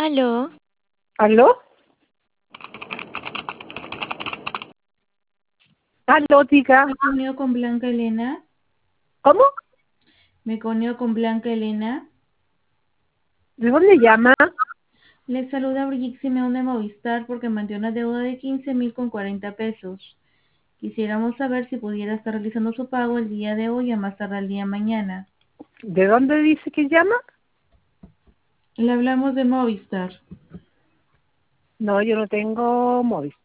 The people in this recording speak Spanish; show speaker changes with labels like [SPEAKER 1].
[SPEAKER 1] Aló,
[SPEAKER 2] ¿Aló? ¿Aló, diga?
[SPEAKER 3] Me coneo con Blanca Elena.
[SPEAKER 2] ¿Cómo?
[SPEAKER 3] Me coneo con Blanca Elena.
[SPEAKER 2] ¿De dónde llama?
[SPEAKER 3] Le saluda Brigitte Simeón de Movistar porque mandé una deuda de 15.040 pesos. Quisiéramos saber si pudiera estar realizando su pago el día de hoy a más tardar el día mañana.
[SPEAKER 2] ¿De dónde dice que llama?
[SPEAKER 3] Le hablamos de Movistar.
[SPEAKER 2] No, yo no tengo móvil.